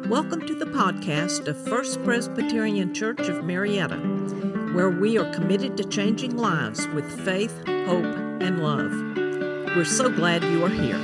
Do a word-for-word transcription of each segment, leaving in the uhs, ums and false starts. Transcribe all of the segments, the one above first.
Welcome to the podcast of First Presbyterian Church of Marietta, where we are committed to changing lives with faith, hope, and love. We're so glad you are here.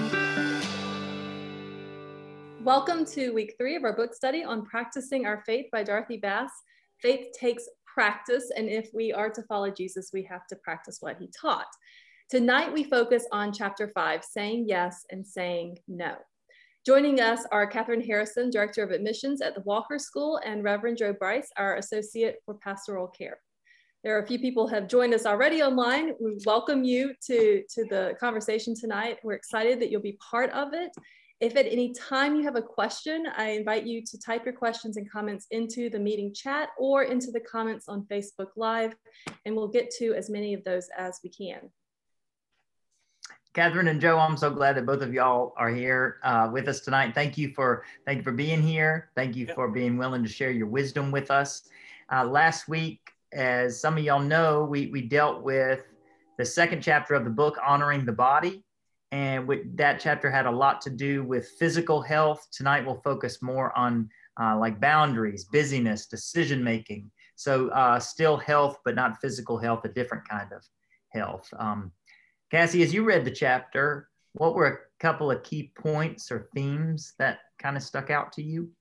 Welcome to week three of our book study on Practicing Our Faith by Dorothy Bass. Faith takes practice, and if we are to follow Jesus, we have to practice what he taught. Tonight, we focus on chapter five, saying yes and saying no. Joining us are Catherine Harrison, Director of Admissions at the Walker School, and Reverend Joe Bryce, our Associate for Pastoral Care. There are a few people who have joined us already online. We welcome you to, to the conversation tonight. We're excited that you'll be part of it. If at any time you have a question, I invite you to type your questions and comments into the meeting chat or into the comments on Facebook Live, and we'll get to as many of those as we can. Catherine and Joe, I'm so glad that both of y'all are here uh, with us tonight. Thank you for thank you for being here. Thank you for being willing to share your wisdom with us. Uh, last week, as some of y'all know, we, we dealt with the second chapter of the book, Honoring the Body. And with, that chapter had a lot to do with physical health. Tonight, we'll focus more on uh, like boundaries, busyness, decision-making. So uh, still health, but not physical health, a different kind of health. Um, Cassie, as you read the chapter, what were a couple of key points or themes that kind of stuck out to you?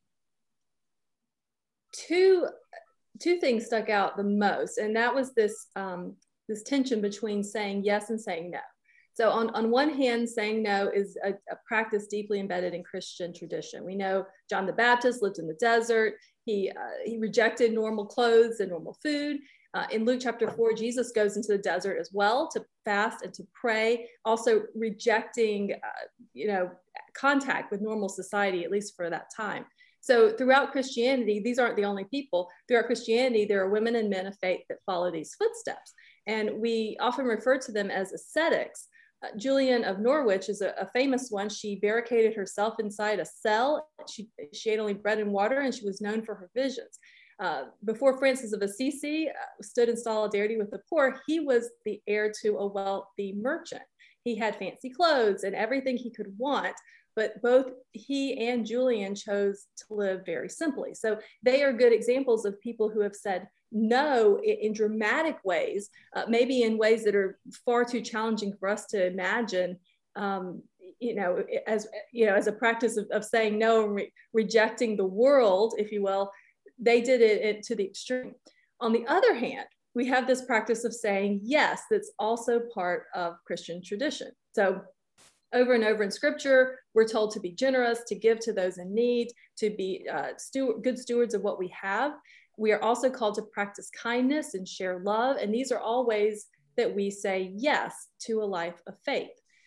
Two, two things stuck out the most, and that was this, um, this tension between saying yes and saying no. So on, on one hand, saying no is a, a practice deeply embedded in Christian tradition. We know John the Baptist lived in the desert. He, uh, he rejected normal clothes and normal food. Uh, in Luke chapter four, Jesus goes into the desert as well to fast and to pray, also rejecting, uh, you know, contact with normal society, at least for that time. So throughout Christianity, these aren't the only people. Throughout Christianity, there are women and men of faith that follow these footsteps. And we often refer to them as ascetics. Uh, Julian of Norwich is a, a famous one. She barricaded herself inside a cell. She, she ate only bread and water, and she was known for her visions. Uh, before Francis of Assisi uh, stood in solidarity with the poor, he was the heir to a wealthy merchant. He had fancy clothes and everything he could want, but both he and Julian chose to live very simply. So they are good examples of people who have said no in, in dramatic ways, uh, maybe in ways that are far too challenging for us to imagine. Um, you know, as you know, as a practice of, of saying no and re rejecting the world, if you will. They did it, it to the extreme. On the other hand, we have this practice of saying yes that's also part of Christian tradition. So over and over in scripture, we're told to be generous, to give to those in need, to be uh, steward, good stewards of what we have. We are also called to practice kindness and share love. And these are all ways that we say yes to a life of faith.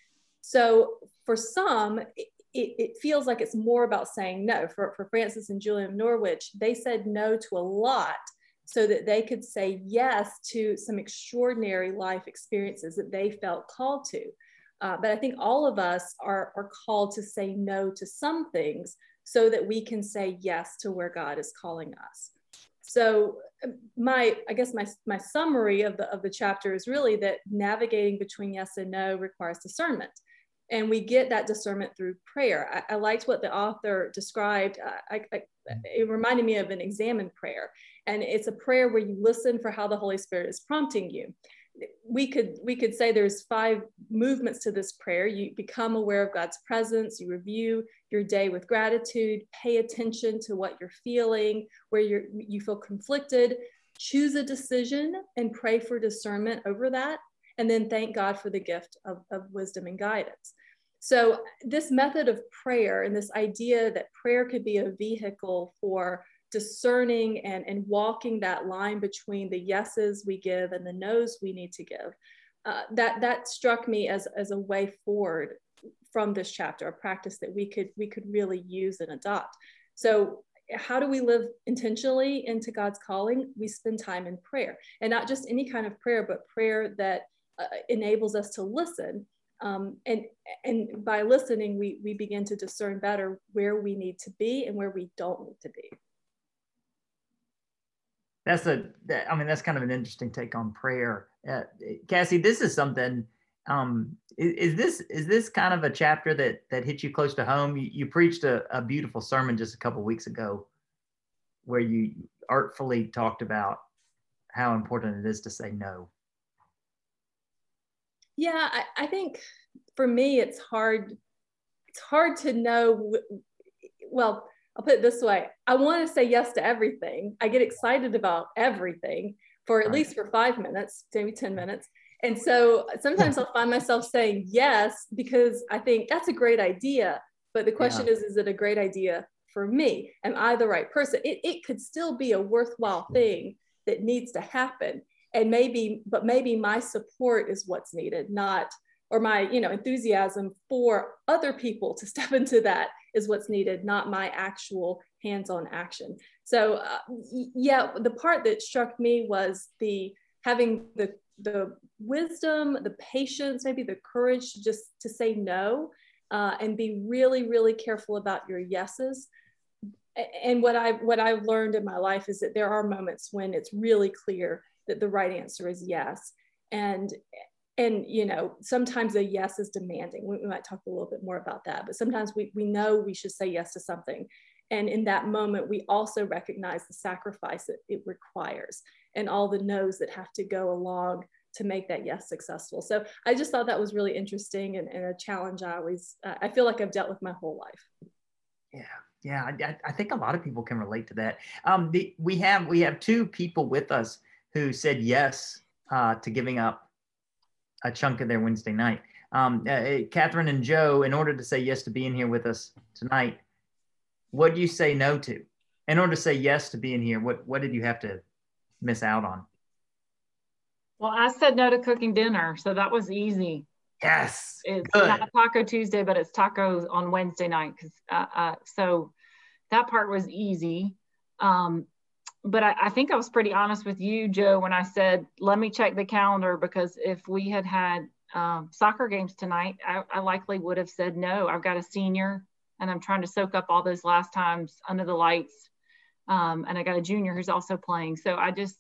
So for some, It, it feels like it's more about saying no. For, for Francis and Julian of Norwich, they said no to a lot so that they could say yes to some extraordinary life experiences that they felt called to. Uh, but I think all of us are, are called to say no to some things so that we can say yes to where God is calling us. So my, I guess my, my summary of the, of the chapter is really that navigating between yes and no requires discernment. And we get that discernment through prayer. I, I liked what the author described. I, I, it reminded me of an examen prayer. And it's a prayer where you listen for how the Holy Spirit is prompting you. We could, we could say there's five movements to this prayer. You become aware of God's presence. You review your day with gratitude. Pay attention to what you're feeling, where you're, you feel conflicted. Choose a decision and pray for discernment over that. And then thank God for the gift of, of wisdom and guidance. So this method of prayer and this idea that prayer could be a vehicle for discerning and, and walking that line between the yeses we give and the nos we need to give, uh, that, that struck me as, as a way forward from this chapter, a practice that we could, we could really use and adopt. So how do we live intentionally into God's calling? We spend time in prayer, and not just any kind of prayer, but prayer that Uh, enables us to listen. Um, and, and by listening, we, we begin to discern better where we need to be and where we don't need to be. That's a, that, I mean, that's kind of an interesting take on prayer. Uh, Cassie, this is something Um, is, is this is this kind of a chapter that that hits you close to home? You, you preached a, a beautiful sermon just a couple of weeks ago, where you artfully talked about how important it is to say no. Yeah, I, I think for me, it's hard. It's hard to know. Well, I'll put it this way. I want to say yes to everything. I get excited about everything for at right. least for five minutes, maybe ten minutes. And so sometimes I'll find myself saying yes, because I think that's a great idea. But the question yeah. is, is it a great idea for me? Am I the right person? It, it could still be a worthwhile thing that needs to happen. And maybe, but maybe my support is what's needed, not, or my, you know, enthusiasm for other people to step into that is what's needed, not my actual hands-on action. So uh, yeah, the part that struck me was the having the the wisdom, the patience, maybe the courage to just to say no, uh, and be really, really careful about your yeses. And what I what I've learned in my life is that there are moments when it's really clear that the right answer is yes, and and you know, sometimes a yes is demanding. We, we might talk a little bit more about that, but sometimes we we know we should say yes to something, and in that moment we also recognize the sacrifice that it requires and all the no's that have to go along to make that yes successful. So I just thought that was really interesting, and, and a challenge I always uh, I feel like I've dealt with my whole life. Yeah. Yeah, I, I think a lot of people can relate to that. Um, the, we have we have two people with us who said yes uh, to giving up a chunk of their Wednesday night. Um, uh, Catherine and Joe, in order to say yes to being here with us tonight, what do you say no to? In order to say yes to being here, what what did you have to miss out on? Well, I said no to cooking dinner, so that was easy. Yes, it's good. Not Taco Tuesday, but it's tacos on Wednesday night. Cause uh, uh, so that part was easy. Um, but I, I think I was pretty honest with you, Joe, when I said, let me check the calendar, because if we had had um, soccer games tonight, I, I likely would have said no. I've got a senior and I'm trying to soak up all those last times under the lights. Um, and I got a junior who's also playing. So I just,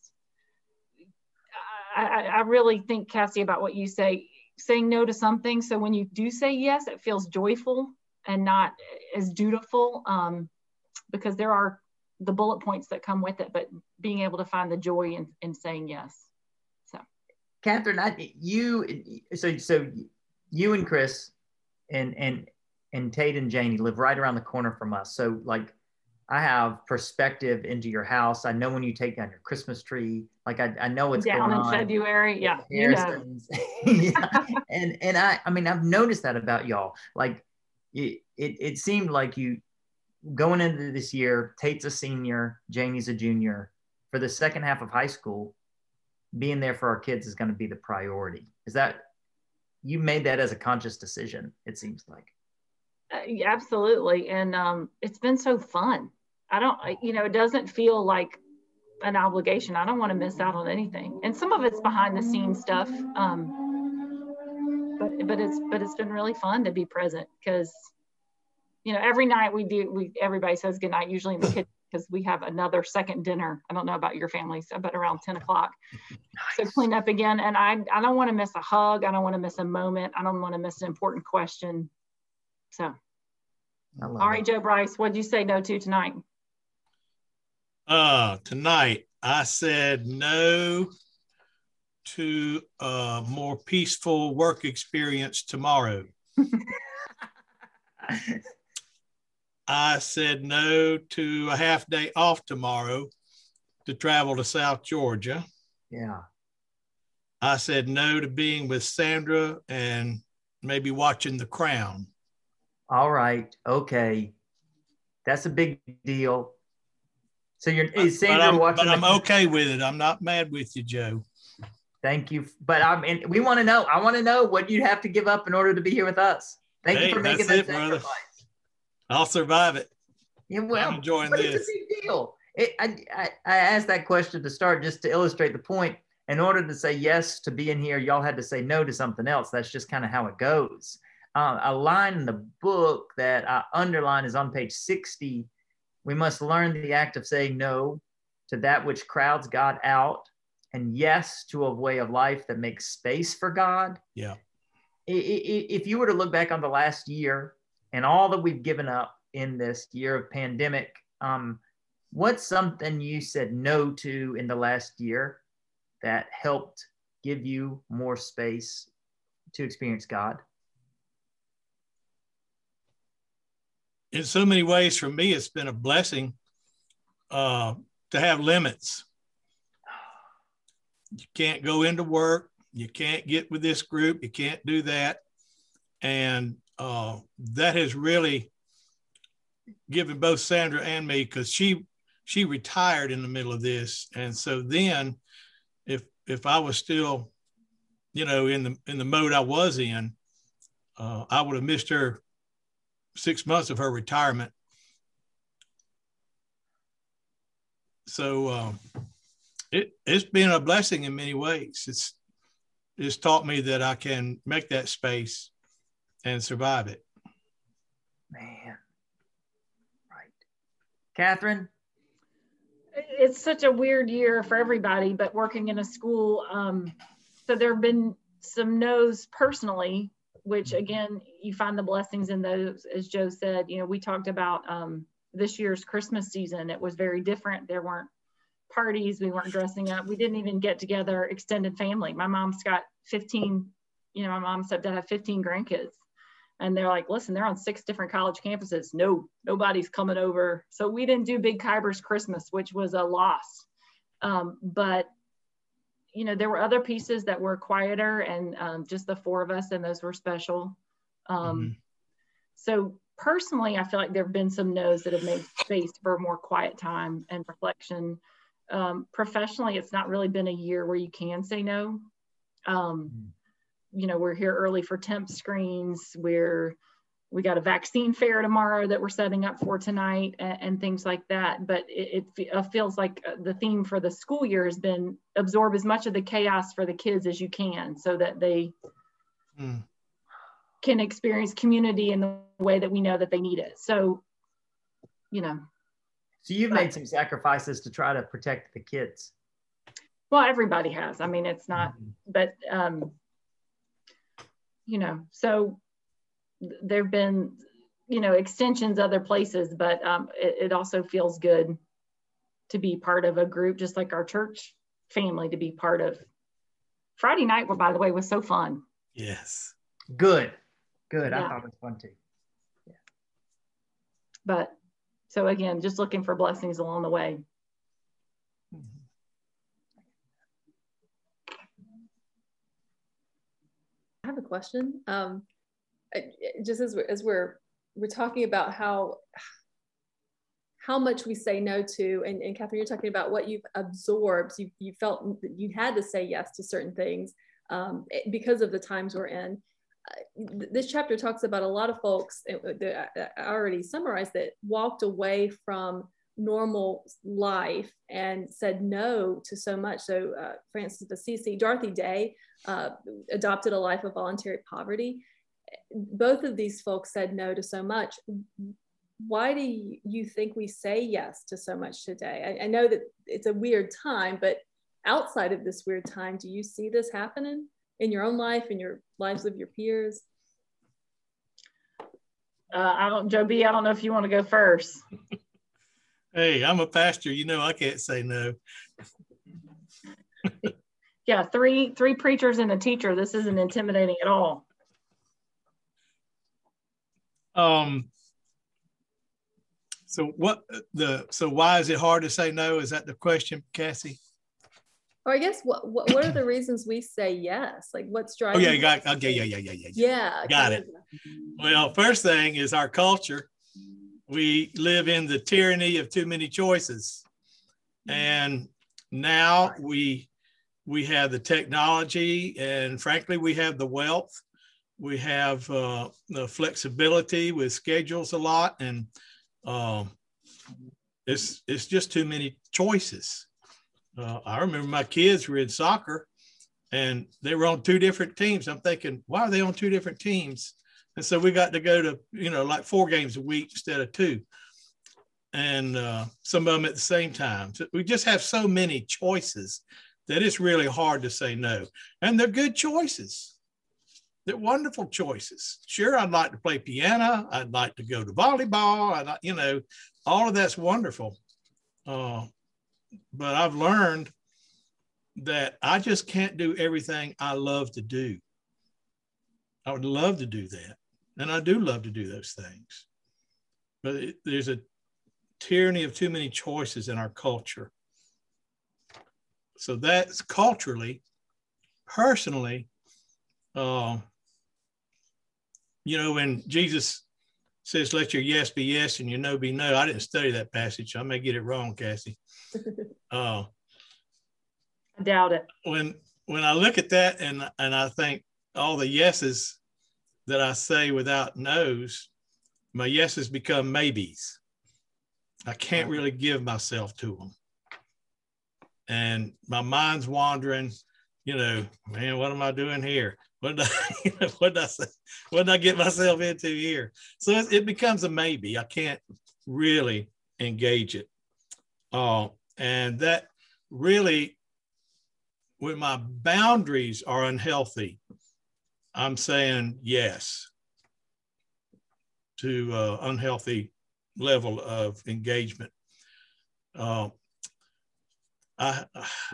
I, I really think, Cassie, about what you say, saying no to something. So when you do say yes, it feels joyful and not as dutiful, um, because there are the bullet points that come with it, but being able to find the joy in, in saying yes. So, Catherine, I, you, so so you and Chris and and and Tate and Janie live right around the corner from us. So like, I have perspective into your house. I know when you take down your Christmas tree. Like I, I know what's down going in on. February, yeah, you know. yeah. And and I, I mean, I've noticed that about y'all. Like, it, it it seemed like you going into this year. Tate's a senior, Janie's a junior. For the second half of high school, being there for our kids is going to be the priority. Is that, you made that as a conscious decision? It seems like. Uh, yeah, absolutely. And um, it's been so fun. I don't, you know, it doesn't feel like an obligation. I don't want to miss out on anything. And some of it's behind the scenes stuff. Um, but, but it's, but it's been really fun to be present, because, you know, every night we do, we, everybody says goodnight, usually in the kitchen, because we have another second dinner. I don't know about your families, but around ten o'clock. Nice. So clean up again. And I, I don't want to miss a hug. I don't want to miss a moment. I don't want to miss an important question. So, all right, it. Joe Bryce, what'd you say no to tonight? Uh, tonight, I said no to a more peaceful work experience tomorrow. I said no to a half day off tomorrow to travel to South Georgia. Yeah. I said no to being with Sandra and maybe watching The Crown. All right. Okay. That's a big deal. So you're is Sandra but I'm, watching? But I'm the, okay with it. I'm not mad with you, Joe. Thank you. But I'm and we want to know. I want to know what you'd have to give up in order to be here with us. Thank hey, you for making that sacrifice. I'll survive it. Yeah, well, I'm enjoying but this. It's a big deal. It, I, I, I asked that question to start just to illustrate the point. In order to say yes to being here, y'all had to say no to something else. That's just kind of how it goes. Uh, a line in the book that I underline is on page sixty. We must learn the act of saying no to that which crowds God out, and yes to a way of life that makes space for God. Yeah. if you were to look back on the last year and all that we've given up in this year of pandemic, um, what's something you said no to in the last year that helped give you more space to experience God? In so many ways, for me, it's been a blessing uh, to have limits. You can't go into work. You can't get with this group. You can't do that. And uh, that has really given both Sandra and me, because she she retired in the middle of this. And so then if if I was still, you know, in the in the mode I was in, uh, I would have missed her six months of her retirement. So uh, it, it's been a blessing in many ways. It's it's taught me that I can make that space and survive it. Man. Right. Catherine? It's such a weird year for everybody, but working in a school, um, so there have been some no's personally, which again, you find the blessings in those. As Joe said, you know, we talked about um, this year's Christmas season. It was very different. There weren't parties. We weren't dressing up. We didn't even get together extended family. My mom's got fifteen, you know, my mom and stepdad have fifteen grandkids. And they're like, listen, they're on six different college campuses. No, nobody's coming over. So we didn't do Big Khyber's Christmas, which was a loss. Um, but, you know, there were other pieces that were quieter, and um, just the four of us, and those were special. Um, mm-hmm. So personally, I feel like there have been some no's that have made space for more quiet time and reflection. Um, professionally, it's not really been a year where you can say no. Um, mm-hmm. You know, we're here early for temp screens. We're, we got a vaccine fair tomorrow that we're setting up for tonight, and, and things like that. But it, it feels like the theme for the school year has been absorb as much of the chaos for the kids as you can, so that they mm. can experience community in the way that we know that they need it. So, you know. So you've made some sacrifices to try to protect the kids. Well, everybody has. I mean, it's not, mm-hmm. but, um, you know, so there've been, you know, extensions other places, but um, it, it also feels good to be part of a group, just like our church family, to be part of. Friday night, well, by the way, was so fun. Yes. Good. Good. Yeah. I thought it was fun too. Yeah. But so again, just looking for blessings along the way. I have a question. Um, just as we're, as we're we're talking about how how much we say no to, and, and Catherine, you're talking about what you've absorbed. You you felt that you had to say yes to certain things um, because of the times we're in. Uh, this chapter talks about a lot of folks that I already summarized that walked away from normal life and said no to so much. So uh, Francis of Assisi, Dorothy Day uh, adopted a life of voluntary poverty. Both of these folks said no to so much. Why do you think we say yes to so much today? I, I know that it's a weird time, but outside of this weird time, do you see this happening in your own life, in your lives of your peers? Uh, I don't, Joe B, I don't know if you want to go first. Hey, I'm a pastor. You know, I can't say no. Yeah, three three preachers and a teacher. This isn't intimidating at all. Um. So what the so why is it hard to say no? Is that the question, Cassie? Or I guess what what, what are the reasons we say yes? Like what's driving? Oh yeah, you got okay, yeah, yeah, yeah, yeah. Yeah, got it. Well, first thing is our culture. We live in the tyranny of too many choices. And now we we have the technology, and frankly, we have the wealth. We have uh, the flexibility with schedules a lot, and um, it's, it's just too many choices. Uh, I remember my kids were in soccer, and they were on two different teams. I'm thinking, why are they on two different teams? And so we got to go to, you know, like four games a week instead of two. And uh, some of them at the same time. So we just have so many choices that it's really hard to say no. And they're good choices. They're wonderful choices. Sure, I'd like to play piano. I'd like to go to volleyball. I, you know, all of that's wonderful. Uh, but I've learned that I just can't do everything I love to do. I would love to do that. And I do love to do those things. But it, there's a tyranny of too many choices in our culture. So that's culturally, personally, uh, you know, when Jesus says, let your yes be yes and your no be no. I didn't study that passage. I may get it wrong, Cassie. Uh, I doubt it. When when I look at that and, and I think all the yeses that I say without no's, my yeses become maybes. I can't really give myself to them. And my mind's wandering, you know, man, what am I doing here? What did I, you know, what did I say? What did I get myself into here? So it, it becomes a maybe. I can't really engage it. Uh, and that really, when my boundaries are unhealthy, I'm saying yes to uh, unhealthy level of engagement. Uh, I,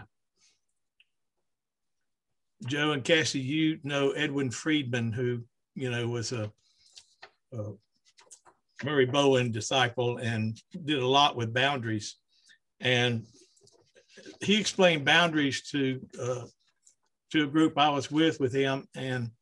Joe and Cassie, you know Edwin Friedman, who, you know, was a, a Murray Bowen disciple and did a lot with boundaries. And he explained boundaries to uh, to a group I was with with him, and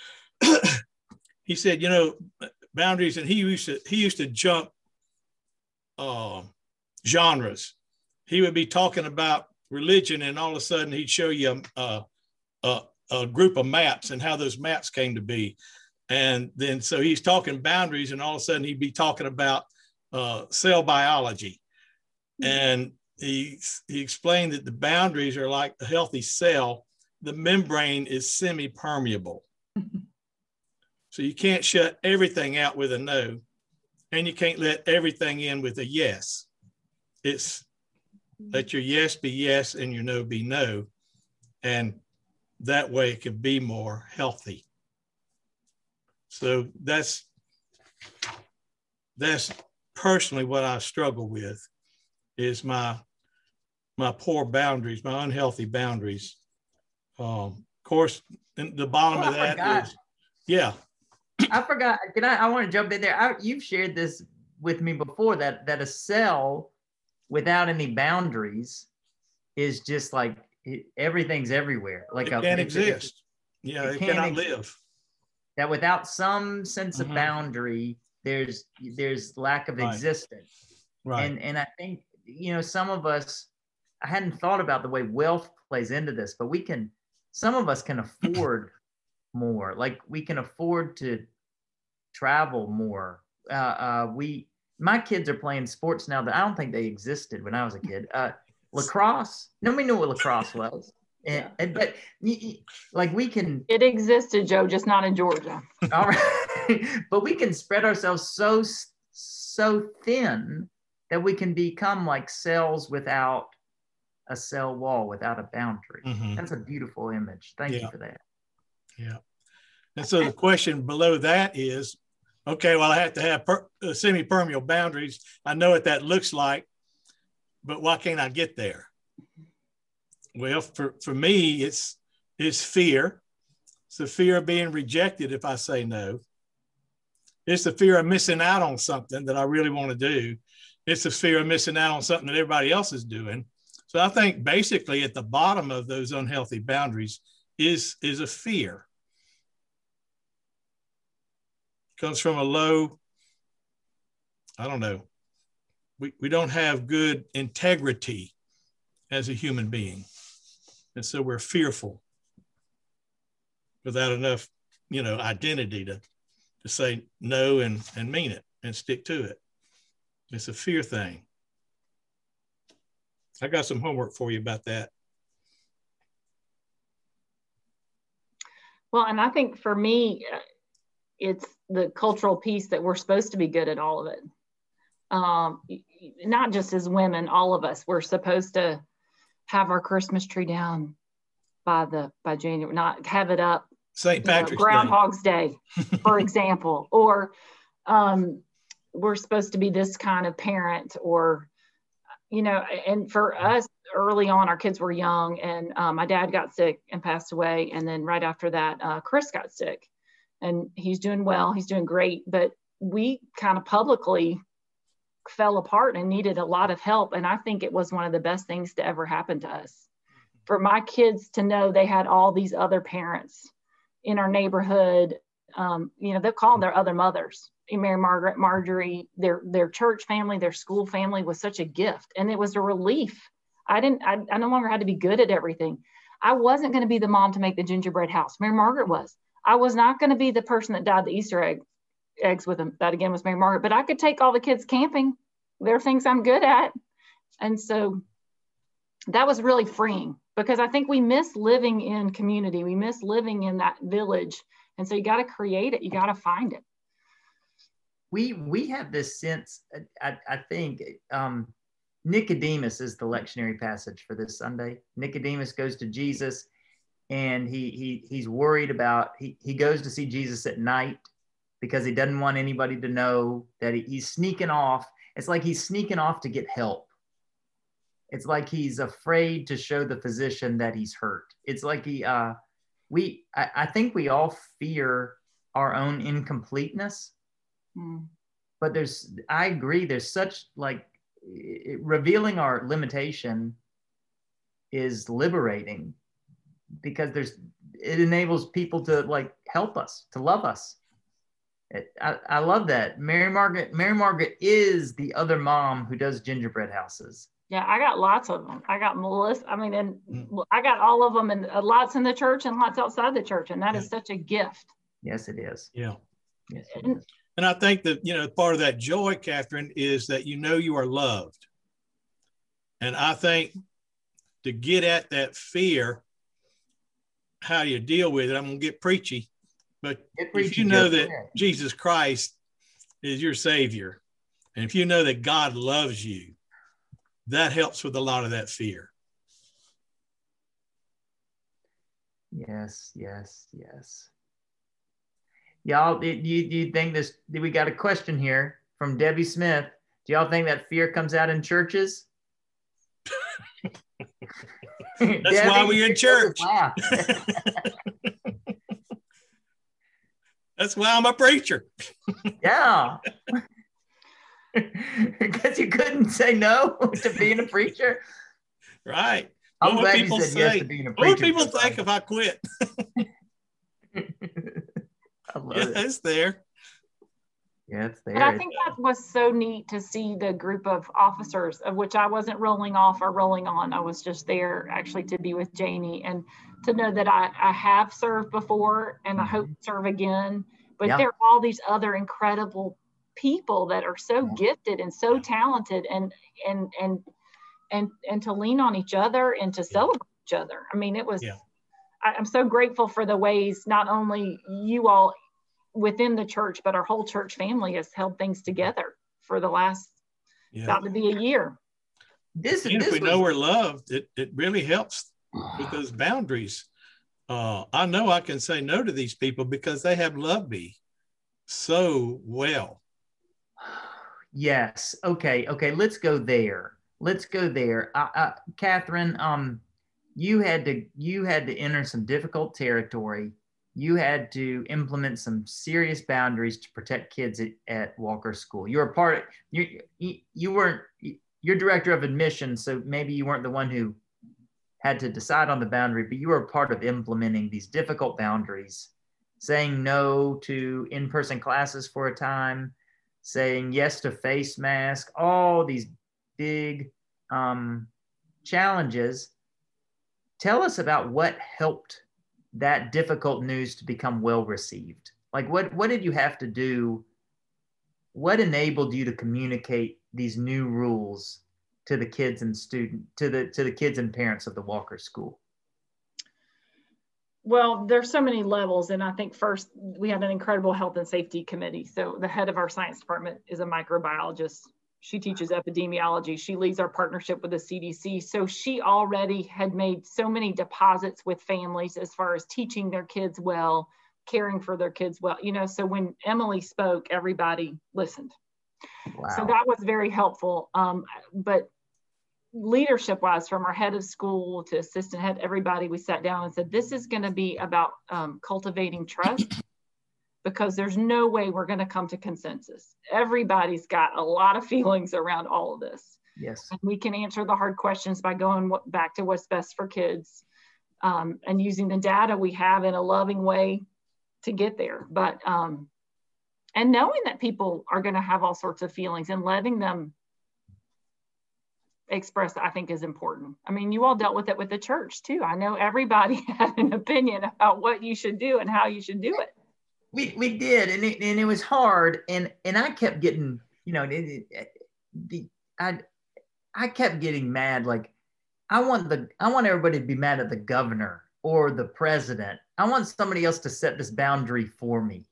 he said, you know, boundaries, and he used to he used to jump uh, genres. He would be talking about religion, and all of a sudden he'd show you a, a, a group of maps and how those maps came to be. And then so he's talking boundaries, and all of a sudden he'd be talking about uh, cell biology. And he, he explained that the boundaries are like a healthy cell. The membrane is semi-permeable. So you can't shut everything out with a no, and you can't let everything in with a yes. It's let your yes be yes and your no be no. And that way it can be more healthy. So that's, that's personally what I struggle with, is my, my poor boundaries, my unhealthy boundaries. Um, of course, the bottom oh, of that forgot. is, yeah. I forgot. Can I? I want to jump in there. I, you've shared this with me before, that that a cell without any boundaries is just like it, everything's everywhere. Like it a, can't it's, exist. It's, yeah, it, it cannot exist. live. That without some sense Mm-hmm. of boundary, there's there's lack of Right. existence. Right. And and I think, you know, some of us, I hadn't thought about the way wealth plays into this, but we can, some of us can afford more. Like we can afford to travel more. Uh, uh, we, my kids are playing sports now that I don't think they existed when I was a kid. Uh, lacrosse. Nobody knew what lacrosse was. And, Yeah. and but like we can. It existed, Joe, just not in Georgia. All right, but we can spread ourselves so so thin that we can become like cells without a cell wall, without a boundary. Mm-hmm. That's a beautiful image. Thank Yeah. you for that. Yeah. And so the question below that is, okay, well, I have to have per, uh, semi-permeable boundaries. I know what that looks like, but why can't I get there? Well, for, for me, it's, it's fear. It's the fear of being rejected if I say no. It's the fear of missing out on something that I really want to do. It's the fear of missing out on something that everybody else is doing. So I think basically at the bottom of those unhealthy boundaries is, is a fear. Comes from a low, I don't know, we, we don't have good integrity as a human being. And so we're fearful without enough, you know, identity to, to say no and, and mean it and stick to it. It's a fear thing. I got some homework for you about that. Well, and I think for me, it's the cultural piece that we're supposed to be good at all of it. Um, not just as women, all of us, we're supposed to have our Christmas tree down by the, by January, not have it up Saint Patrick's you know, Groundhog's Day, Day for example, or um, we're supposed to be this kind of parent, or, you know, and for us early on, our kids were young, and um, my dad got sick and passed away. And then right after that, uh, Chris got sick, and he's doing well, he's doing great. But we kind of publicly fell apart and needed a lot of help. And I think it was one of the best things to ever happen to us, for my kids to know they had all these other parents in our neighborhood. Um, you know, they'll call them their other mothers. Mary Margaret, Marjorie, their their church family, their school family was such a gift, and it was a relief. I didn't. I, I no longer had to be good at everything. I wasn't going to be the mom to make the gingerbread house. Mary Margaret was. I was not going to be the person that dyed the Easter egg eggs with them. That again was Mary Margaret. But I could take all the kids camping. There are things I'm good at, and so that was really freeing, because I think we miss living in community. We miss living in that village, and so you got to create it. You got to find it. We we have this sense. I, I think. Um, Nicodemus is the lectionary passage for this Sunday. Nicodemus goes to Jesus, and he he he's worried about, he, he goes to see Jesus at night because he doesn't want anybody to know that he, he's sneaking off. It's like he's sneaking off to get help. It's like he's afraid to show the physician that he's hurt. It's like he, uh, we, I, I think we all fear our own incompleteness, mm. but there's, I agree, there's such like, It, revealing our limitation is liberating, because there's it enables people to like help us, to love us. It, I, I love that. Mary Margaret Mary Margaret is the other mom who does gingerbread houses. Yeah, I got lots of them. I got Melissa. I mean, and I got all of them, and uh, lots in the church and lots outside the church, and that is such a gift. Yes, it is. Yeah. Yes, it and, is. And I think that, you know, part of that joy, Catherine, is that you know you are loved. And I think to get at that fear, how do you deal with it? I'm going to get preachy, but preachy, if you know that Jesus Christ is your Savior, and if you know that God loves you, that helps with a lot of that fear. Yes, yes, yes. Y'all, do you, do you think this, we got a question here from Debbie Smith. Do y'all think that fear comes out in churches? That's Debbie, why we're in church. That's why I'm a preacher. Yeah. Because you couldn't say no to being a preacher. Right. I'm what glad people you said say, yes to being a preacher. What would people think if I quit? I love yeah, it. it's there. Yeah, it's there. And I think that was so neat to see the group of officers, of which I wasn't rolling off or rolling on. I was just there actually to be with Janie, and to know that I, I have served before, and mm-hmm. I hope to serve again. But yeah. there are all these other incredible people that are so yeah. gifted and so talented, and and and and and to lean on each other and to celebrate each other. I mean, it was. Yeah. I, I'm so grateful for the ways not only you all within the church, but our whole church family has held things together for the last yeah. about to be a year. This, and this if we was... know we're loved, it, it really helps with those boundaries. Uh, I know I can say no to these people because they have loved me so well. Yes. Okay. Okay. Let's go there. Let's go there. Uh, uh, Catherine, um, you had to you had to enter some difficult territory. You had to implement some serious boundaries to protect kids at, at Walker School. You were part of, you, you, you weren't, you're director of admissions, so maybe you weren't the one who had to decide on the boundary, but you were part of implementing these difficult boundaries, saying no to in-person classes for a time, saying yes to face mask, all these big um, challenges. Tell us about what helped that difficult news to become well received. Like what, what did you have to do? What enabled you to communicate these new rules to the kids and student, to the, to the kids and parents of the Walker School? Well, there's so many levels. And I think first we had an incredible health and safety committee. So the head of our science department is a microbiologist, she teaches epidemiology. She leads our partnership with the C D C. So she already had made so many deposits with families as far as teaching their kids well, caring for their kids well, you know, so when Emily spoke, everybody listened. Wow. So that was very helpful. Um, but leadership wise, from our head of school to assistant head, everybody, we sat down and said, this is going to be about um, cultivating trust, because there's no way we're going to come to consensus. Everybody's got a lot of feelings around all of this. Yes. And we can answer the hard questions by going what, back to what's best for kids, um, and using the data we have in a loving way to get there. But, um, and knowing that people are going to have all sorts of feelings and letting them express, I think, is important. I mean, you all dealt with it with the church too. I know everybody had an opinion about what you should do and how you should do it. We we did, and it, and it was hard, and and I kept getting, you know, it, it, the I I kept getting mad. Like, I want the I want everybody to be mad at the governor or the president. I want somebody else to set this boundary for me.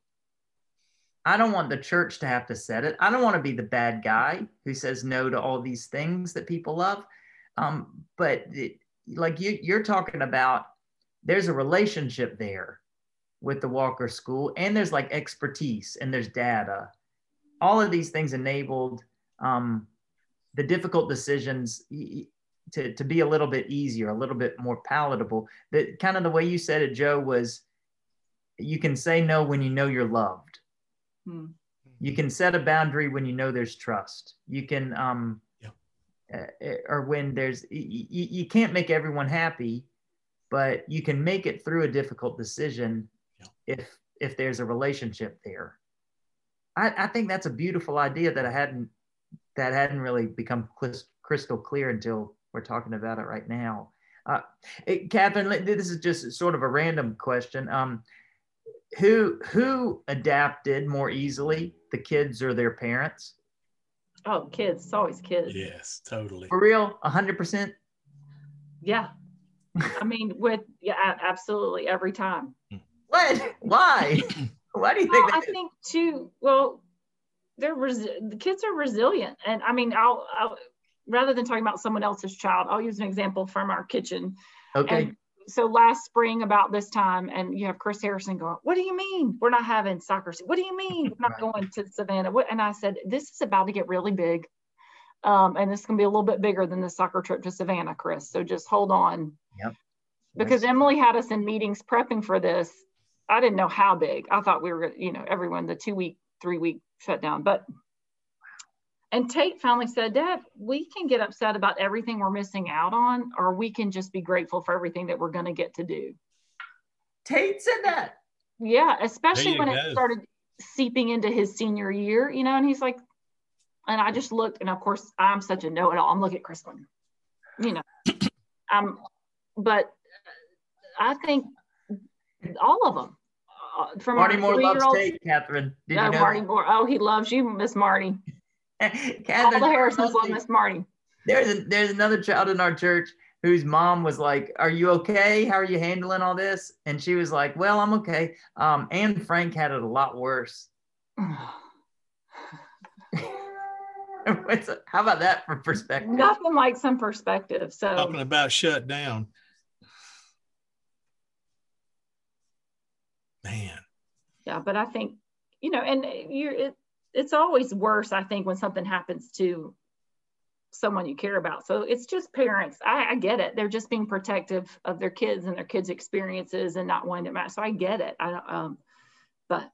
I don't want the church to have to set it. I don't want to be the bad guy who says no to all these things that people love. Um, but it, like you you're talking about, there's a relationship there with the Walker School, and there's like expertise, and there's data. All of these things enabled um, the difficult decisions to, to be a little bit easier, a little bit more palatable. That kind of the way you said it, Joe, was you can say no when you know you're loved. Hmm. You can set a boundary when you know there's trust. You can, um, yeah. uh, or when there's, you, you can't make everyone happy, but you can make it through a difficult decision if if there's a relationship there. I, I think that's a beautiful idea that I hadn't that hadn't really become crystal clear until we're talking about it right now. Uh, it, Catherine, this is just sort of a random question. Um, who who adapted more easily, the kids or their parents? Oh, kids. It's always kids. Yes, totally. For real, one hundred percent? Yeah. I mean, with, yeah, absolutely, every time. What? Why? Why do you well, think that I think too, well, they're res- the kids are resilient. And I mean, I'll, I'll, rather than talking about someone else's child, I'll use an example from our kitchen. Okay. And so last spring about this time, and you have Chris Harrison going, what do you mean we're not having soccer? What do you mean we're not right. going to Savannah? What? And I said, this is about to get really big. Um, and this is going to be a little bit bigger than the soccer trip to Savannah, Chris. So just hold on. Yep. Because yes. Emily had us in meetings prepping for this. I didn't know how big. I thought we were, you know, everyone, the two week, three week shutdown. But, and Tate finally said, Dad, we can get upset about everything we're missing out on, or we can just be grateful for everything that we're going to get to do. Tate said that. Yeah, especially when go. it started seeping into his senior year, you know, and he's like, and I just looked, and of course, I'm such a know-it-all. I'm looking at Chris going, you know, um, but I think all of them. Uh, from Marty Moore loves Tate, Catherine. Did uh, you know Marty that? Moore. Oh, he loves you, Miss Marty. Catherine, all the Harrisons love Miss Marty. There's a, there's another child in our church whose mom was like, "Are you okay? How are you handling all this?" And she was like, "Well, I'm okay." Um, Anne Frank had it a lot worse. What's, how about that for perspective? Nothing like some perspective. So talking about shut down. Man. Yeah, but I think, you know, and you're, it, it's always worse, I think, when something happens to someone you care about. So it's just parents. I, I get it. They're just being protective of their kids and their kids' experiences and not wanting to match. So I get it. I don't, um, but.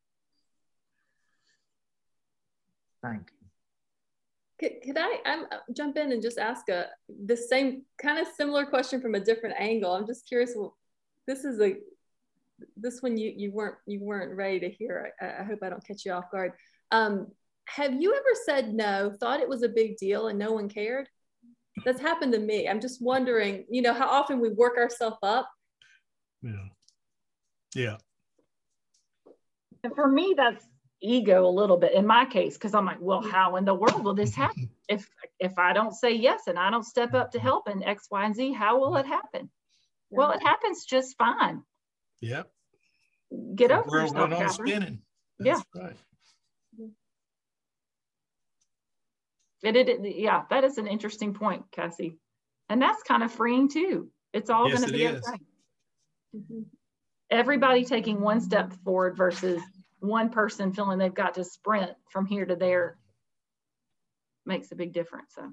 Thank you. Could, could I I'm, jump in and just ask a the same kind of similar question from a different angle? I'm just curious. Well, this is a this one you you weren't you weren't ready to hear. I, I hope I don't catch you off guard. Um, have you ever said no, thought it was a big deal, and no one cared? That's happened to me. I'm just wondering, you know, how often we work ourselves up. Yeah. Yeah. And for me, that's ego a little bit in my case, because I'm like, well, how in the world will this happen? If if I don't say yes and I don't step up to help in X, Y, and Z, how will it happen? Yeah. Well, it happens just fine. Yep. Get over We're yourself, on Catherine. spinning. That's yeah. Right. It, it, it, yeah, that is an interesting point, Cassie. And that's kind of freeing too. It's all Yes, going to be it is. okay. Mm-hmm. Everybody taking one step forward versus one person feeling they've got to sprint from here to there makes a big difference. So.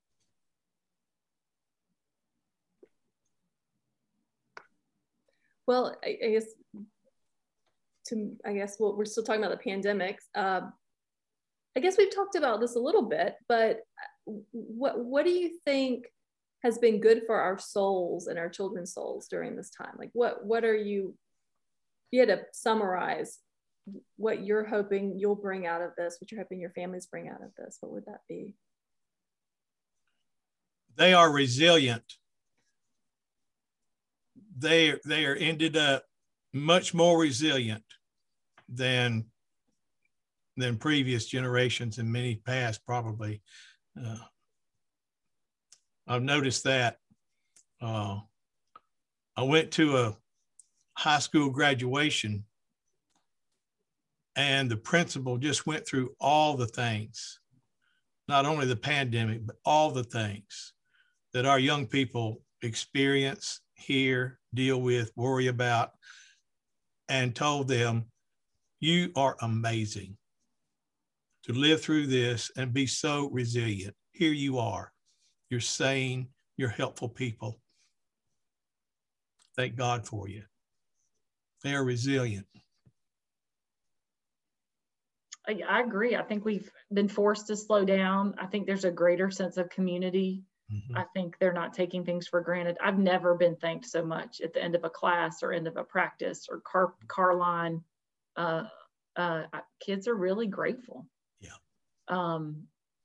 Well, I, I guess to I guess well, we're still talking about the pandemics. Uh, I guess we've talked about this a little bit, but what what do you think has been good for our souls and our children's souls during this time? Like, what what are you? If you had to summarize what you're hoping you'll bring out of this, what you're hoping your families bring out of this, what would that be? They are resilient. They, they are ended up much more resilient than, than previous generations and many past probably. Uh, I've noticed that. Uh, I went to a high school graduation and the principal just went through all the things, not only the pandemic, but all the things that our young people experience, hear, deal with, worry about, and told them, you are amazing to live through this and be so resilient. Here you are. You're sane, you're helpful people. Thank God for you. They are resilient. I, I agree. I think we've been forced to slow down. I think there's a greater sense of community. Mm-hmm. I think they're not taking things for granted. I've never been thanked so much at the end of a class or end of a practice or car, car line. Uh, uh, kids are really grateful. Yeah. Um,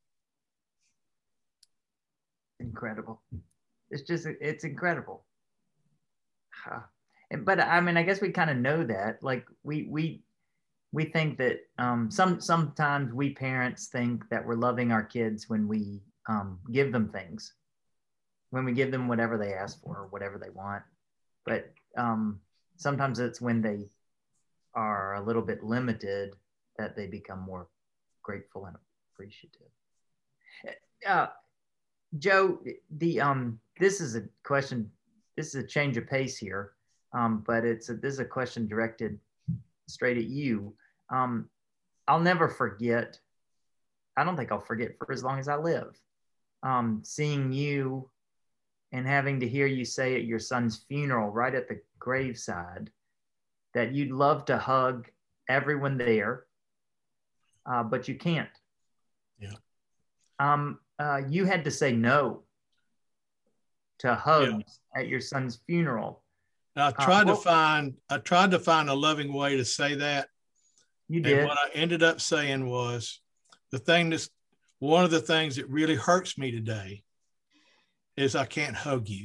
Incredible. It's just, it's incredible. Huh. And, but I mean, I guess we kind of know that, like we, we, we think that um, some, sometimes we parents think that we're loving our kids when we um, give them things, when we give them whatever they ask for or whatever they want. But um, sometimes it's when they are a little bit limited that they become more grateful and appreciative. Uh, Joe, the um, this is a question. This is a change of pace here, um, but it's a, this is a question directed straight at you. Um, I'll never forget. I don't think I'll forget for as long as I live. Um, seeing you and having to hear you say at your son's funeral, right at the graveside, that you'd love to hug everyone there, uh, but you can't. Yeah. Um, uh, you had to say no to hugs yeah. at your son's funeral. I tried uh, well, to find. I tried to find a loving way to say that. You did. And what I ended up saying was, the thing that's one of the things that really hurts me today is I can't hug you.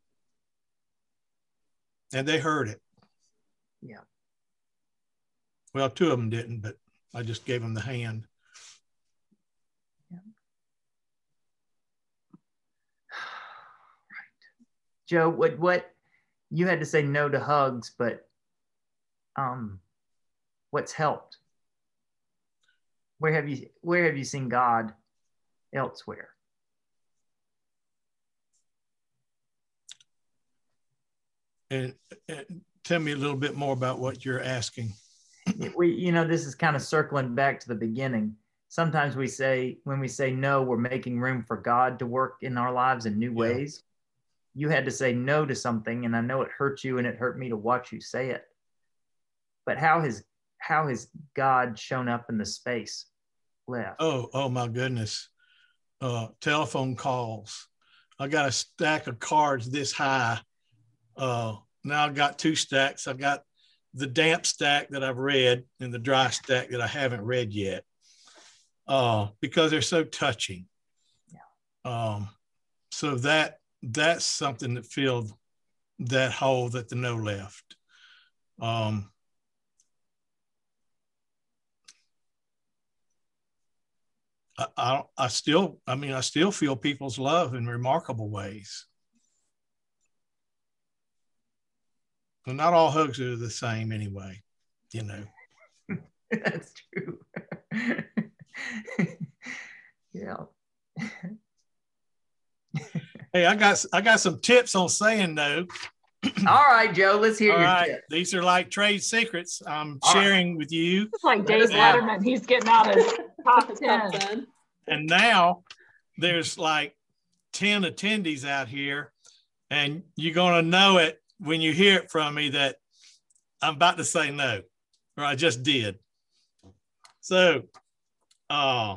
And they heard it. Yeah. Well, two of them didn't, but I just gave them the hand. Yeah. Right. Joe, what, what, you had to say no to hugs, but um, what's helped? Where have you, where have you seen God elsewhere? And, and tell me a little bit more about what you're asking. We, you know, this is kind of circling back to the beginning. Sometimes we say, when we say no, we're making room for God to work in our lives in new yeah. ways. You had to say no to something, and I know it hurt you and it hurt me to watch you say it. But how has, how has God shown up in the space left? Oh, oh my goodness. Uh, telephone calls. I got a stack of cards this high. Uh, now I've got two stacks. I've got the damp stack that I've read and the dry stack that I haven't read yet, uh, because they're so touching. Yeah. Um, so that that's something that filled that hole that the no left. Um, I, I, I still, I mean, I still feel people's love in remarkable ways. Well, not all hugs are the same anyway, you know. That's true. Yeah. Hey, I got I got some tips on saying no. All right, Joe, let's hear All your right. tip. These are like trade secrets I'm All sharing right. with you. It's like Dave Yeah. Letterman. He's getting out his top ten. Top ten. And now there's like ten attendees out here, and you're going to know it when you hear it from me that I'm about to say no, or I just did. So uh,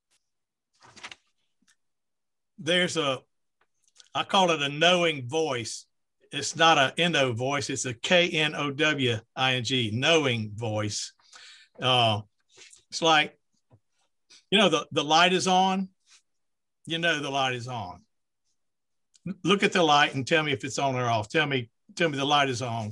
there's a, I call it a knowing voice. It's not a N O voice. It's a K N O W I N G, knowing voice. Uh, it's like, you know, the, the light is on. You know the light is on. Look at the light and tell me if it's on or off. Tell me, tell me the light is on.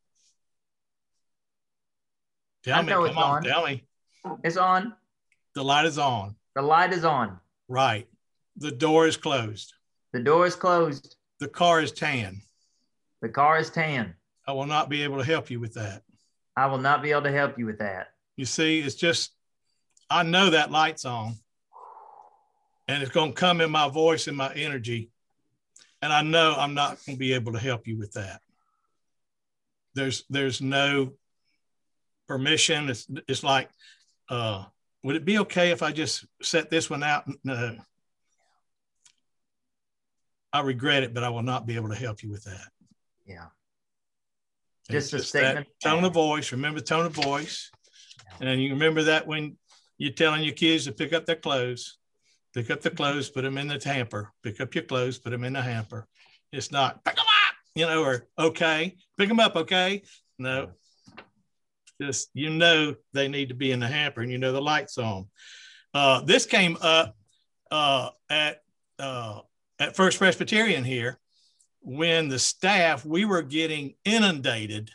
Tell I me, know come it's on, on. tell me. It's on. The light is on. The light is on. Right. The door is closed. The door is closed. The car is tan. The car is tan. I will not be able to help you with that. I will not be able to help you with that. You see, it's just, I know that light's on, and it's going to come in my voice and my energy. And I know I'm not going to be able to help you with that. There's, there's no permission. It's, it's like, uh, would it be okay if I just set this one out? No. I regret it, but I will not be able to help you with that. Yeah. It's Just a just statement. that tone of voice. Remember tone of voice. And then you remember that when you're telling your kids to pick up their clothes, pick up the clothes, put them in the hamper, pick up your clothes, put them in the hamper. It's not pick them up, you know, or okay, pick them up. Okay. No, just, you know, they need to be in the hamper and you know, the light's on. Uh, this came up uh, at, uh, at First Presbyterian here. When the staff, we were getting inundated,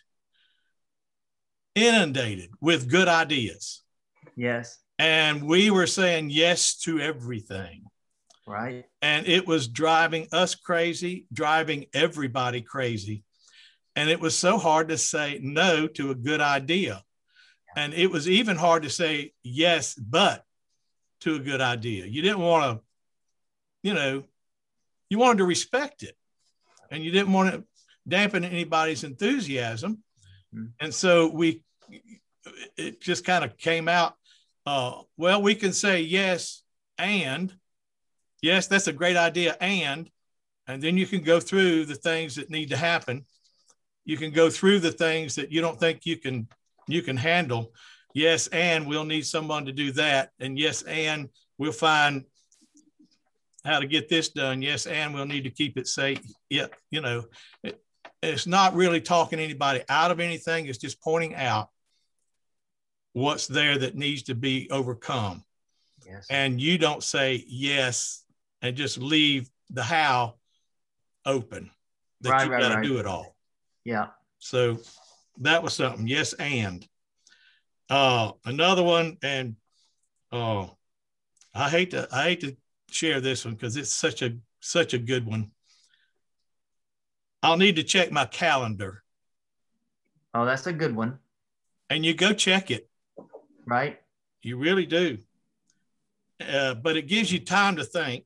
inundated with good ideas. Yes. And we were saying yes to everything. Right. And it was driving us crazy, driving everybody crazy. And it was so hard to say no to a good idea. And it was even hard to say yes, but to a good idea. You didn't want to, you know, you wanted to respect it. And you didn't want to dampen anybody's enthusiasm. Mm-hmm. And so we, it just kind of came out, uh, well, we can say yes, and yes, that's a great idea. And, and then you can go through the things that need to happen. You can go through the things that you don't think you can, you can handle. Yes. And we'll need someone to do that. And yes. And we'll find how to get this done. Yes. And we'll need to keep it safe. Yeah. You know, it, it's not really talking anybody out of anything. It's just pointing out what's there that needs to be overcome. Yes. And you don't say yes and just leave the how open that right, you right, got to right. do it all. Yeah. So that was something. Yes. And uh, another one. And uh, I hate to, I hate to, share this one because it's such a such a good one. I'll need to check my calendar. Oh, that's a good one. And you go check it. Right. You really do. Uh, but it gives you time to think.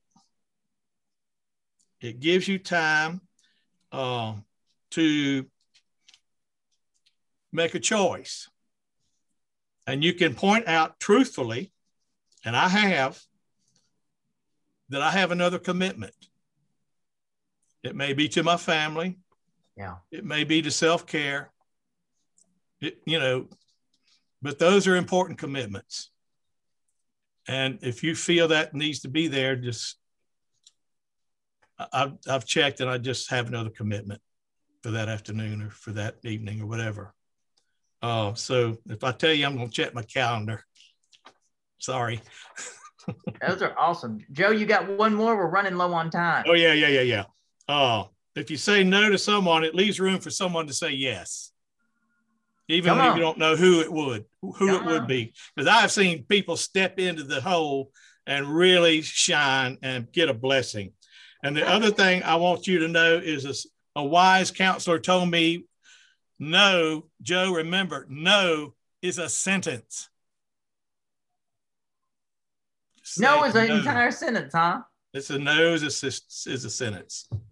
It gives you time uh, to make a choice. And you can point out truthfully, and I have, that I have another commitment. It may be to my family. Yeah. It may be to self-care. It, you know, but those are important commitments. And if you feel that needs to be there, just, I've, I've checked and I just have another commitment for that afternoon or for that evening or whatever. Uh, so if I tell you I'm going to check my calendar, sorry. Those are awesome. Joe, you got one more? We're running low on time. Oh, yeah, yeah, yeah, yeah. Uh, if you say no to someone, it leaves room for someone to say yes. Even Come when on. you don't know who it would, who Come it would on. be. Because I've seen people step into the hole and really shine and get a blessing. And the other thing I want you to know is a, a wise counselor told me, no, Joe, remember, no is a sentence. Say No is an no. entire sentence, huh? It's a no is a, is a sentence. Wow.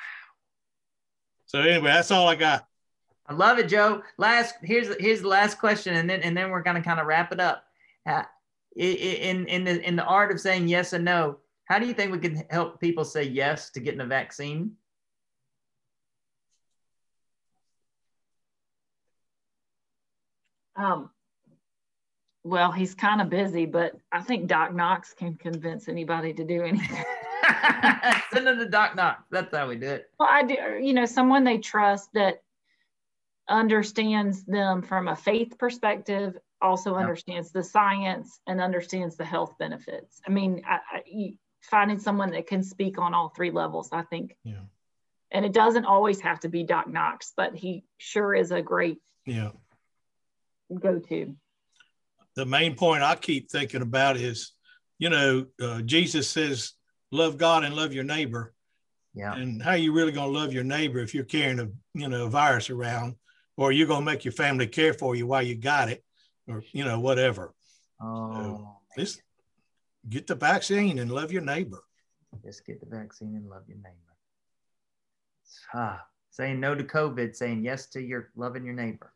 So anyway, that's all I got. I love it, Joe. Last here's here's the last question, and then and then we're gonna kind of wrap it up. Uh, in in the in the art of saying yes and no, how do you think we can help people say yes to getting a vaccine? Um, well, he's kind of busy, but I think Doc Knox can convince anybody to do anything. Send them to Doc Knox. That's how we do it. Well, I do, you know, someone they trust that understands them from a faith perspective, also yep. understands the science and understands the health benefits. I mean, I, I, finding someone that can speak on all three levels, I think. Yeah. And it doesn't always have to be Doc Knox, but he sure is a great yeah. go-to. The main point I keep thinking about is, you know, uh, Jesus says, love God and love your neighbor. Yeah. And how are you really going to love your neighbor if you're carrying a, you know, a virus around, or you're going to make your family care for you while you got it, or, you know, whatever. Oh, so just get the vaccine and love your neighbor. Just get the vaccine and love your neighbor. Ah, saying no to COVID, saying yes to your loving your neighbor.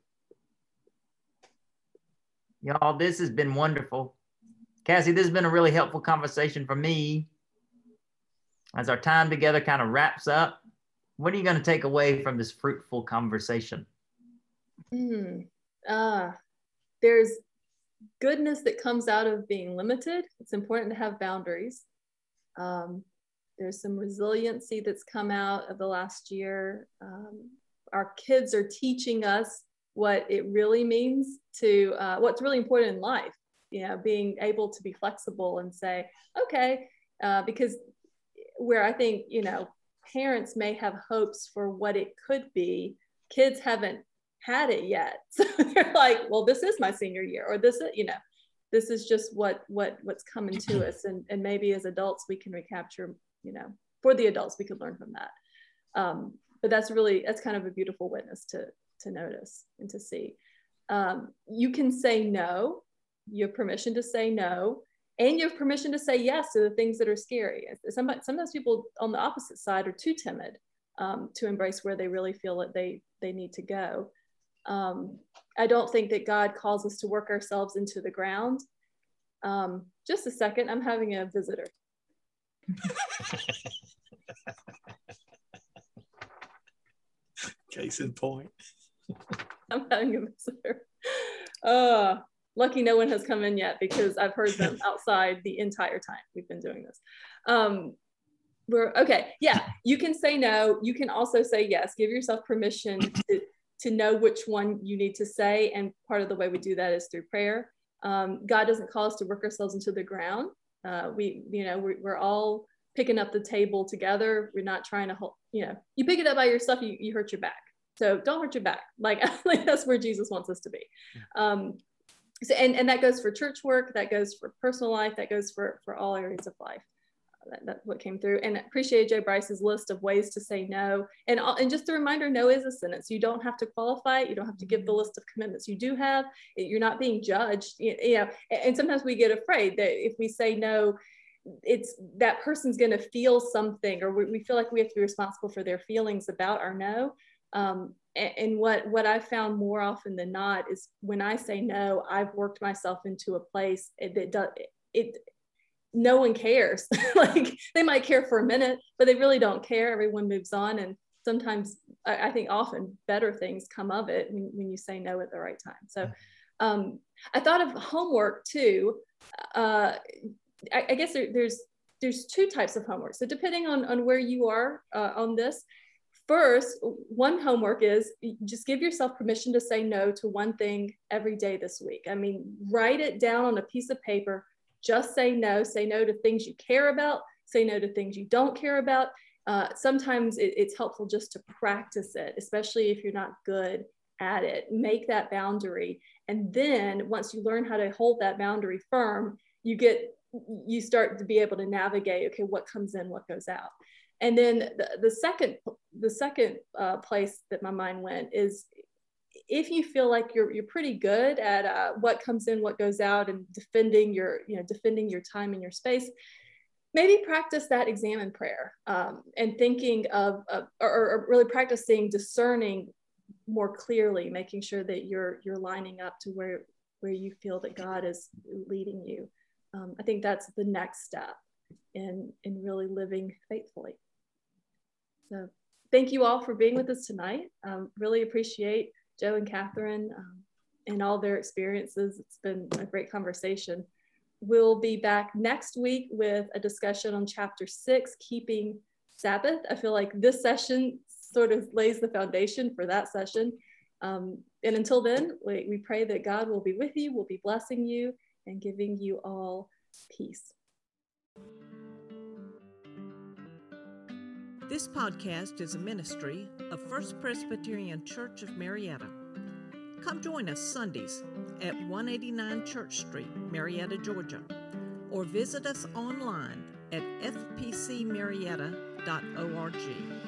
Y'all, this has been wonderful. Cassie, this has been a really helpful conversation for me. As our time together kind of wraps up, what are you going to take away from this fruitful conversation? Mm, uh, there's goodness that comes out of being limited. It's important to have boundaries. Um, there's some resiliency that's come out of the last year. Um, our kids are teaching us what it really means to, uh, what's really important in life, you know, being able to be flexible and say, okay, uh, because where I think, you know, parents may have hopes for what it could be, kids haven't had it yet. So they're like, well, this is my senior year, or this is, you know, this is just what, what, what's coming to us. And, and maybe as adults, we can recapture, you know, for the adults, we could learn from that. Um, but that's really, that's kind of a beautiful witness to, to notice and to see. Um, you can say no, you have permission to say no, and you have permission to say yes to the things that are scary. Sometimes, sometimes people on the opposite side are too timid um, to embrace where they really feel that they, they need to go. Um, I don't think that God calls us to work ourselves into the ground. Um, just a second, I'm having a visitor. Case in point. I'm having a visitor. Uh, lucky no one has come in yet, because I've heard them outside the entire time we've been doing this. Um, we're okay. Yeah, you can say no. You can also say yes. Give yourself permission to, to know which one you need to say. And part of the way we do that is through prayer. Um, God doesn't call us to work ourselves into the ground. Uh, we, you know, we're, we're all picking up the table together. We're not trying to hold, you know, you pick it up by yourself, you, you hurt your back. So don't hurt your back. Like, like that's where Jesus wants us to be. Um, so, and, and that goes for church work, that goes for personal life, that goes for, for all areas of life. That, that's what came through. And I appreciate Jay Bryce's list of ways to say no. And, and just a reminder, no is a sentence. You don't have to qualify it. You don't have to give the list of commitments you do have. You're not being judged. You, you know, and sometimes we get afraid that if we say no, it's that person's going to feel something, or we, we feel like we have to be responsible for their feelings about our no. Um, and, and what, what I've found more often than not is when I say no, I've worked myself into a place that does it, it no one cares. Like they might care for a minute, but they really don't care. Everyone moves on. And sometimes I, I think often better things come of it when, when you say no at the right time. So um, I thought of homework too. Uh, I, I guess there, there's, there's two types of homework. So depending on, on where you are uh, on this, first, one homework is just give yourself permission to say no to one thing every day this week. I mean, write it down on a piece of paper. Just say no. Say no to things you care about. Say no to things you don't care about. Uh, sometimes it, it's helpful just to practice it, especially if you're not good at it. Make that boundary. And then once you learn how to hold that boundary firm, you get, you start to be able to navigate, okay, what comes in, what goes out. And then the, the second, the second uh, place that my mind went is if you feel like you're, you're pretty good at uh, what comes in, what goes out, and defending your, you know, defending your time and your space, maybe practice that examine prayer um, and thinking of, of or, or really practicing discerning more clearly, making sure that you're you're lining up to where where you feel that God is leading you. Um, I think that's the next step in in really living faithfully. So thank you all for being with us tonight. Um, really appreciate Joe and Catherine um, and all their experiences. It's been a great conversation. We'll be back next week with a discussion on chapter six, keeping Sabbath. I feel like this session sort of lays the foundation for that session. Um, and until then, we, we pray that God will be with you, will be blessing you, and giving you all peace. This podcast is a ministry of First Presbyterian Church of Marietta. Come join us Sundays at one eighty-nine Church Street, Marietta, Georgia, or visit us online at f p c marietta dot org.